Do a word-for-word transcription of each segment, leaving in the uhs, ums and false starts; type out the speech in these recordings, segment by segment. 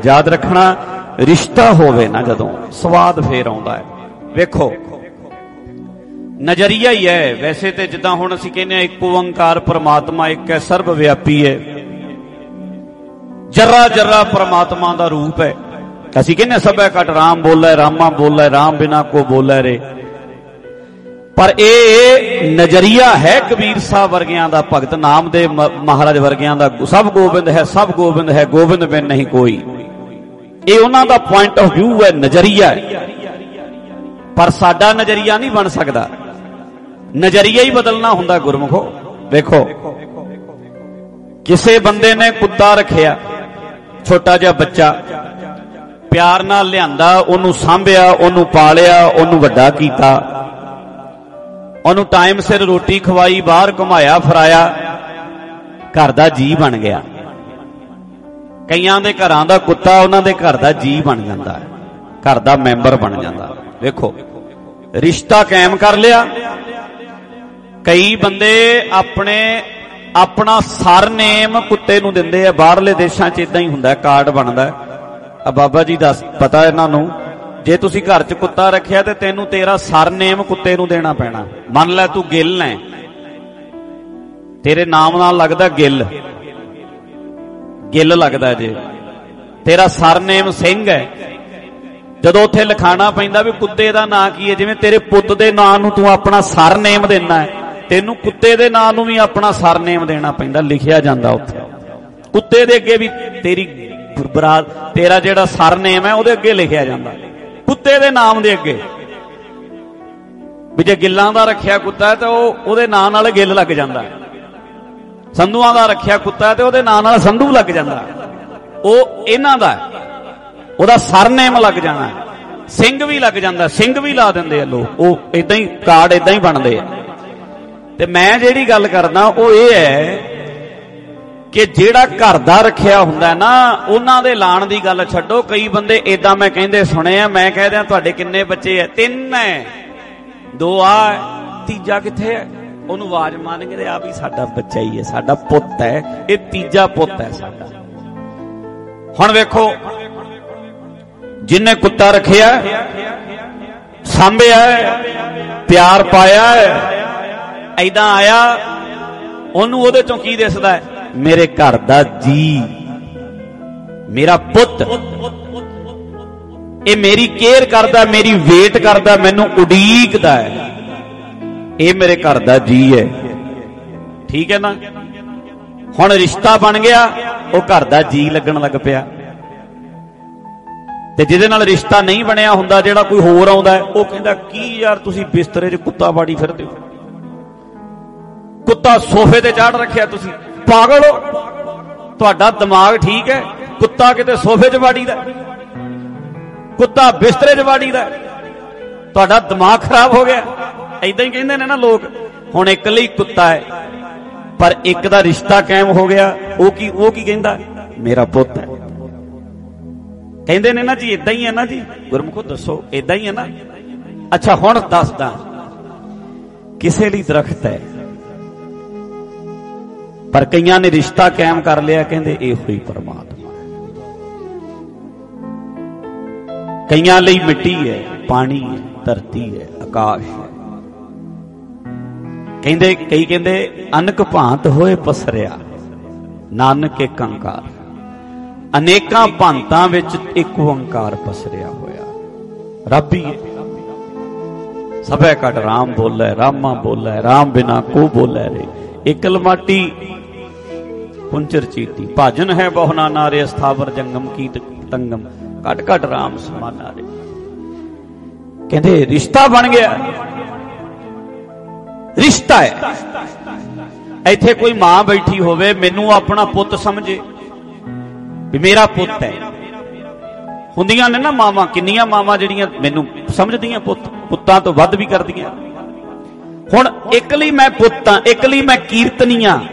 याद रखना रिश्ता होवे ना जदों स्वाद फेर आउंदा है। वेखो नजरिया ही है वैसे तो, जिद्दां हुण असीं कहने एक ओंकार परमात्मा एक है, सर्वव्यापी है, जरा जरा परमात्मा दा रूप है। असीं कहने सब घट राम बोलै रामा बोलै राम बिना को बोलै रे, पर ए नजरिया है कबीर साहब वर्गियां दा, भगत नामदेव महाराज वर्गियां दा, सब गोबिंद है सब गोबिंद है गोबिंद बिन नहीं कोई। ये उन्हां दा पॉइंट ऑफ व्यू है, नजरिया है। पर साडा नजरिया नहीं बन सकदा, नजरिया ही बदलना हुंदा गुरमुखो। देखो किसे बंदे ने कुत्ता रखिया, छोटा जिहा बच्चा, प्यार नाल लियांदा, ओनू सांभिया, ओनू पालिया, ओनू वड्डा कीता, ओनू टाइम सिर रोटी खवाई, बाहर घुमाया फिराया, घर दा जी बन गया। कईयां दे घरां दा कुत्ता उन्हां दे घर दा जी बन जांदा है, घर दा मैंबर बन जांदा। देखो रिश्ता कायम कर लिया। कई बंदे अपने अपना सरनेम कुत्ते नूं दिंदे आ, बाहरले देशां च इदां ही हुंदा, कार्ड बनदा है। आ बाबा जी दस पता इन्हां नूं, जे तुसीं घर च कुत्ता रखिया ते तैनूं तेरा सरनेम कुत्ते नूं देना पैना। मन लै तू गिल है, तेरे नाम नाल लगदा गिल, गिल लगदा जे, तेरा सरनेम सिंह है, जदों उत्थे लिखाना पैंदा भी कुत्ते दा नां की है, जिवें तेरे पुੱਤ दे नां नूं तू अपना सरनेम देना है, तैनूं कुत्ते दे नां नूं भी अपना सरनेम देना पैंदा, लिखिया जांदा उत्थे। कुत्ते दे अगे भी तेरी बरात, तेरा जिहड़ा सरनेम है उहदे अगे लिखिया जांदा, कुत्ते दे नाम दे अगे। भी जे गिल्लां दा रखिया कुत्ता है तो उहदे नां नाल गिल लग जांदा, संधूआं दा रखिया कुत्ता है तो उहदे नां नाल संधू लग जांदा, ओह इन्हां दा उहदा सरनेम लग जाना। सिंह भी लग जांदा, सिंह भी ला दिंदे आ लोग, ओह इदां ही कार्ड इदां ही बनदे आ। ते मैं जिहड़ी गल करदा ओह इह है कि जिहड़ा घर दा रखिया हुंदा ना, उन्हां दे लाण दी गल छड्डो। कई बंदे इदां मैं कहंदे सुने आ, मैं कह दियां तुहाडे किन्ने बच्चे है? तीन है, दो आ, तीजा कित्थे है? ओनू आवाज मारनगे आ भी साडा बच्चा ही है, साडा पुੱਤ है, ये तीजा पुੱਤ है साडा। हुण वेखो जिन्हें कुत्ता रखिया, सांभिया, प्यार पाया, ऐदां आया, ओनू ओहदे चों की दिसदा है? मेरे घर दा जी, मेरा पुੱਤ, ये मेरी केयर करदा, मेरी वेट करदा, मैनू उडीकदा है, ये मेरे घर दा जी है। ठीक है ना? हुण रिश्ता बन गया, वो घर दा जी लगन लग पिया। ते जिहदे नाल रिश्ता नहीं बनिया हुंदा, जिहड़ा कोई होर आउंदा है, वो कहंदा की यार तुसीं बिस्तरे च कुत्ता बाड़ी फिरदे हो, कुत्ता सोफे ते चाढ़ रखिया, तुसीं पागल हो, तुहाडा दिमाग ठीक है? कुत्ता किते सोफे च बाड़ी दा, कुत्ता बिस्तरे च बाड़ी दा, तुहाडा दिमाग खराब हो गया। ऐदां ही कहंदे ने ना लोग। हुण एक लई कुत्ता है, पर एक दा रिश्ता कायम हो गया, वो की वो की कहंदा मेरा पुੱਤ है। कहंदे ने ना जी इदां ही है ना जी, गुरमुखो दसो इदां ही है ना? अच्छा हुण दसदा, किसे लई दरख्त है, पर कईयां ने रिश्ता कायम कर लिया, कहंदे इहो ही परमात्मा है। कईयां लई मिट्टी है, पानी है, धरती है, आकाश है। कहंदे कई कहंदे अनक भांत होए पसरिया, नानक एक अंकार, अनेकां भांतां विच एक ओंकार पसरिया होया, रब ही है। सबे घट राम बोलै रामा बोलै राम बिना को बोलै रे, एकल माटी पुंचर चीटी, भाजन है बहुना नारे स्थावर जंगम कीट तंगम, घट घट राम समाना रे। कहंदे रिश्ता बन गया, रिश्ता है। इत्थे कोई मां बैठी होवे, मैनू अपना पुੱਤ समझे भी मेरा पुੱਤ है। हुंदियां ने ना मावां, किन्नियां मावां जिहड़ियां मैनू समझदियां पुੱਤ, पुੱਤਾਂ तो वध भी करदियां। हुण एक लई मैं पुੱਤ हां, एक लई मैं कीर्तनी हां,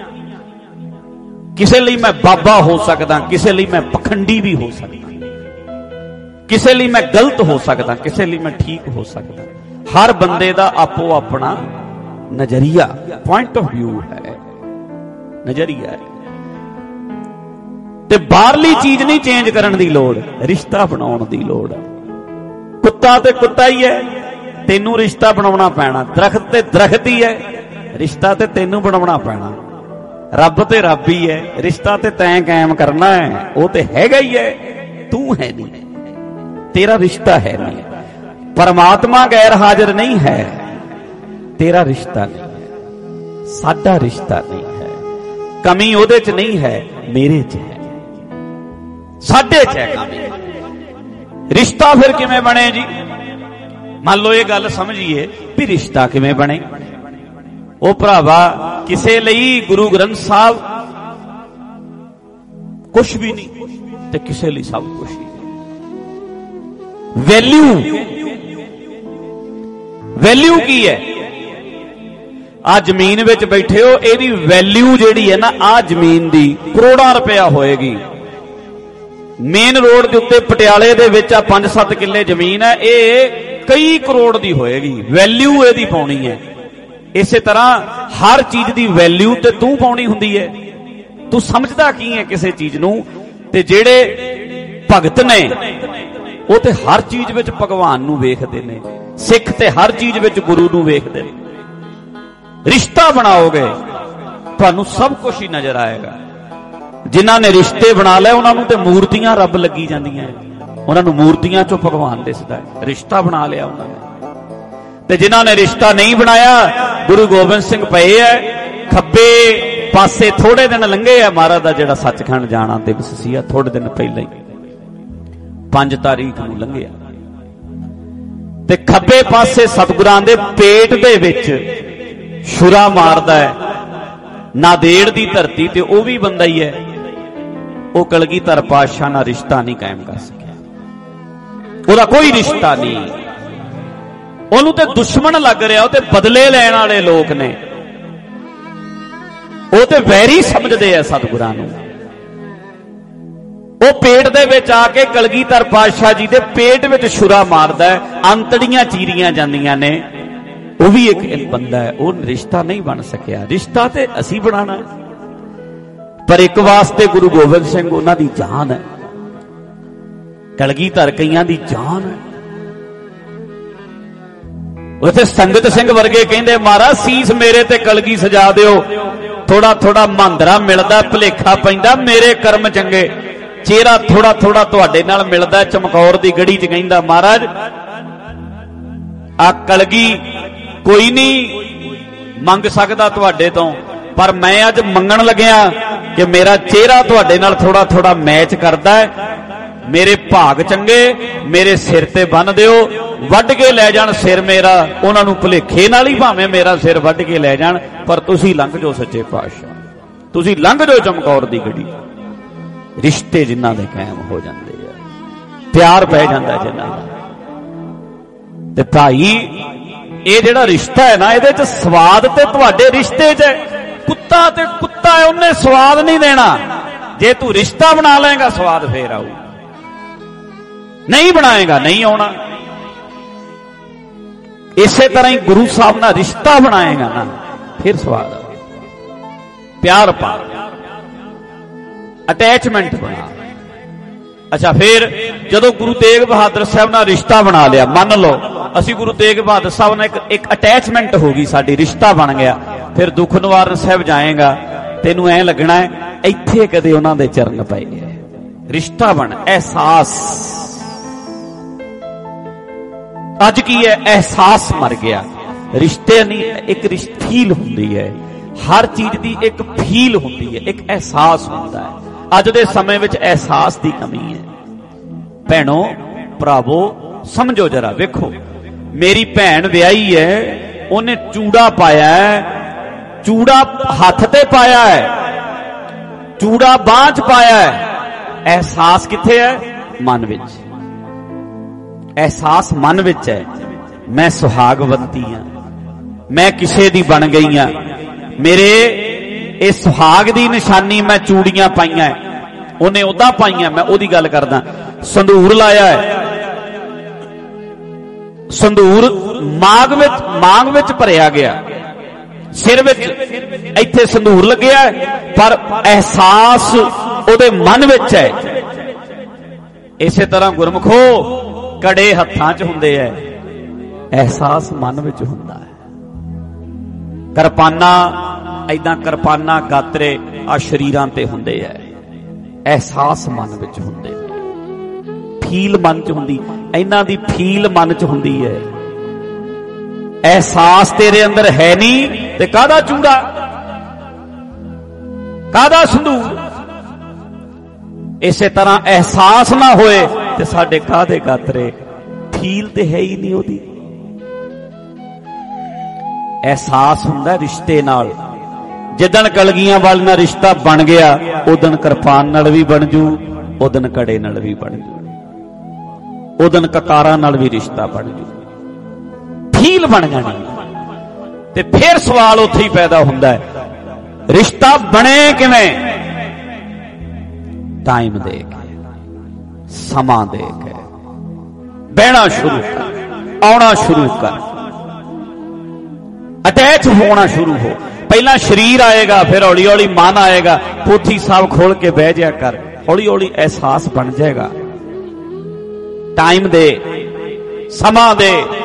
किसे लई मैं बाबा हो सकदा, किसे लई मैं पखंडी भी हो सकदा, किसे लई मैं गलत हो सकदा, किसे लई मैं ठीक हो सकदा। हर बंदे दा आपो अपना नजरिया, पॉइंट ऑफ व्यू है, नजरिया है। ते बाहरली चीज नहीं चेंज करन दी लोड़, रिश्ता बनाउण दी लोड़। कुत्ता ते कुत्ता ही है, तेनू रिश्ता बनाउणा पैना। दरख्त ते दरख्त ही है, रिश्ता ते तेनू बनाउणा पैना। रब ते रब ही है, रिश्ता ते तैं कायम करना है। वो ते हैगा ही है, तू है नहीं, तेरा रिश्ता है नहीं। परमात्मा गैर हाजिर नहीं है, तेरा रिश्ता नहीं है, साडा रिश्ता नहीं है। कमी ओदे च नहीं है, मेरे च है, साडे च है कमी। रिश्ता फिर किवें बने जी? मान लो ये गल समझिए भी रिश्ता किवें बने। ओ भरावा, किसे लई गुरु ग्रंथ साहब कुछ भी नहीं ते किसे लई सब कुछ ही। वैल्यू वैल्यू की है? आ जमीन विच बैठे हो, एदी वैल्यू जिहड़ी है ना, आ जमीन दी करोड़ां रुपया होएगी। मेन रोड के उत्ते पटियाले दे विच आ पांच सत्त किले जमीन है, ये कई करोड़ दी होएगी। वैल्यू एदी पाउणी है। इसे तरह हर चीज दी वैल्यू ते तू पाउणी हुंदी है। तू समझदा की है किसी चीज नूं? ते जेड़े भगत ने वो ते हर चीज विच भगवान नूं वेखदे ने, सिख ते हर चीज विच गुरु नूं वेखदे ने। रिश्ता बनाओगे तुहानूं सब कुछ ही नजर आएगा। जिन्हां ने रिश्ते बना लए उन्हां नूं ते मूर्तियां रब लगी जांदियां, उन्हां नूं मूर्तियां चों भगवान दिसदा है। रिश्ता बना लिया उन्हां ने। ते जिन्हां ने रिश्ता नहीं बनाया, गुरु गोबिंद सिंह पए है खब्बे पासे। थोड़े दिन लंघे है, महाराज दा जिहड़ा सचखंड जाना दिवस सी, थोड़े दिन पहले ही पांच तारीख नूं लंघिया, ते खब्बे पासे सतगुरां दे पेट दे विच छुरा मारदा है नादेड़ दी धरती ते। वो भी बंदा ही है, वो कलगीधर पातशाह नाल रिश्ता नहीं कायम कर सकिया। ओहदा कोई रिश्ता नहीं, ओनू ते दुश्मन लग रहा, ते बदले लैण वाले लोग ने, वो ते वैरी समझते हैं सतगुरां नूं। वो पेट दे विच आके कलगीधर पातशाह जी दे पेट विच छुरा मारदा है, अंतड़ियां चीरियां जांदियां ने। वो भी एक बंदा है, वो रिश्ता नहीं बन सकिया। रिश्ता ते असी बनाना है, पर एक वास्ते गुरु गोबिंद सिंह उन्हां दी जान है, कलगीधर कईयां दी जान है। उसे संगत सिंह वर्गे कहंदे, महाराज सीस मेरे ते कलगी सजा दिओ, थोड़ा थोड़ा मांदरा मिलदा, भुलेखा पैंदा मेरे कर्म चंगे। चेहरा थोड़ा थोड़ा तुहाडे नाल मिलदा, चमकौर दी गड़ी च कहंदा, महाराज आ कलगी कोई नहीं मंग सकदा तुहाडे तो, पर मैं अज मंगण लग्या कि मेरा चेहरा तुहाडे नाल थोड़ा थोड़ा मैच करदा है। मेरे भाग चंगे, मेरे सिर ते बन दिओ, वड्ड के लै जाण सिर मेरा, उन्हां नूं भुलेखे नाल ही भावें मेरा सिर वड्ड के लै जाण, पर तुसीं लंघ जाओ सच्चे पातशाह, तुसीं लंघ जाओ चमकौर दी गड़ी। रिश्ते जिन्हां दे कायम हो जांदे आ, प्यार पै जांदा जिन्हां दा। ते भाई ये जिहड़ा रिश्ता है ना, इहदे च स्वाद ते तुहाडे रिश्ते च है। कुत्ता ते कुत्ता है, उन्हें स्वाद नहीं देना। जे तू रिश्ता बना लेगा स्वाद फिर आऊ, नहीं बनाएगा नहीं आना। इसे तरह ही गुरु साहब ना रिश्ता बनाएगा ना, फिर स्वाद आए। प्यार पा, अटैचमेंट बना। अच्छा, फिर जदों गुरु तेग बहादुर साहब ना रिश्ता बना लिया, मान लो असी गुरु तेग बहादुर साहब ने एक, एक अटैचमेंट होगी, साडी रिश्ता बन गया। फिर दुख निवारण साहब जाएगा, तेनू ऐ लगना है इत्थे कदे उन्हां दे चरण पए है। रिश्ता बन, एहसास। अज की है, एहसास मर गया। रिश्ते नहीं, एक फील हुंदी है, हर चीज दी एक फील हुंदी है, एक एहसास हुंदा है। अज दे समय विच एहसास दी कमी है। भैणों भरावो समझो जरा, वेखो मेरी भैन विआही है, उन्हें चूड़ा पाया है, चूड़ा हाथ ते पाया है, चूड़ा बांह च पाया है। एहसास किथे है? मन विच। एहसास मन विच है, मैं सुहागवंती हां, मैं किसे दी बन गई हां, मेरे इस सुहाग दी निशानी मैं चूड़ियां पाइयां है, उन्हें उदा पाइयां, मैं ओदी गल करदा। संदूर लाया है, संदूर मांग विच मांग विच भरिया गया, सिर विच इत्थे संदूर लग्या है, पर एहसास ਉਹਦੇ ਮਨ ਵਿੱਚ ਹੈ। ਇਸੇ ਤਰ੍ਹਾਂ ਗੁਰਮਖੋ ਕੜੇ ਹੱਥਾਂ 'ਚ ਹੁੰਦੇ ਐ, ਅਹਿਸਾਸ ਮਨ ਵਿੱਚ ਹੁੰਦਾ ਹੈ। ਕਿਰਪਾਨਾਂ ਏਦਾਂ ਕਿਰਪਾਨਾਂ ਗਾਤਰੇ ਆ ਸਰੀਰਾਂ ਤੇ ਹੁੰਦੇ ਐ, ਅਹਿਸਾਸ ਮਨ ਵਿੱਚ ਹੁੰਦੇ ਨੇ, ਫੀਲ ਮਨ 'ਚ ਹੁੰਦੀ, ਇਹਨਾਂ ਦੀ ਫੀਲ ਮਨ 'ਚ ਹੁੰਦੀ ਹੈ। ਅਹਿਸਾਸ ਤੇਰੇ ਅੰਦਰ ਹੈ ਨਹੀਂ ਤੇ ਕਾਹਦਾ ਚੂੜਾ, ਕਾਹਦਾ ਸੰਧੂਰ। ਇਸੇ ਤਰ੍ਹਾਂ ਅਹਿਸਾਸ ਨਾ ਹੋਏ ਤੇ ਸਾਡੇ ਕਾਹਦੇ ਗਾਤਰੇ, ਫੀਲ ਤੇ ਹੈ ਹੀ ਨਹੀਂ ਉਹਦੀ। ਅਹਿਸਾਸ ਹੁੰਦਾ ਰਿਸ਼ਤੇ ਨਾਲ। ਜਿੱਦਣ ਕਲਗੀਆਂ ਵਾਲ ਨਾਲ ਰਿਸ਼ਤਾ ਬਣ ਗਿਆ, ਉਦਣ ਕਿਰਪਾਨ ਨਾਲ ਵੀ ਬਣ ਜੂ, ਉਦਣ ਕੜੇ ਨਾਲ ਵੀ ਬਣ ਜੂ, ਉਦਣ ਕਕਾਰਾਂ ਨਾਲ ਵੀ ਰਿਸ਼ਤਾ ਬਣ ਜੂ, ਫੀਲ ਬਣ ਜਾਣੀ। ਤੇ ਫਿਰ ਸਵਾਲ ਉੱਥੇ ਹੀ ਪੈਦਾ ਹੁੰਦਾ ਹੈ, ਰਿਸ਼ਤਾ ਬਣੇ ਕਿਵੇਂ? ਟਾਈਮ ਦੇ ਕੇ, ਸਮਾਂ ਦੇ ਕੇ, ਬਹਿਣਾ ਸ਼ੁਰੂ ਕਰ, ਆਉਣਾ ਸ਼ੁਰੂ ਕਰ, ਅਟੈਚ ਹੋਣਾ ਸ਼ੁਰੂ ਹੋ। ਪਹਿਲਾਂ ਸਰੀਰ ਆਏਗਾ, ਫਿਰ ਹੌਲੀ ਹੌਲੀ ਮਨ ਆਏਗਾ। ਪੋਥੀ ਸਾਹਿਬ ਖੋਲ ਕੇ ਬਹਿ ਜਾ ਕਰ, ਹੌਲੀ ਹੌਲੀ ਅਹਿਸਾਸ ਬਣ ਜਾਏਗਾ। ਟਾਈਮ ਦੇ, ਸਮਾਂ ਦੇ,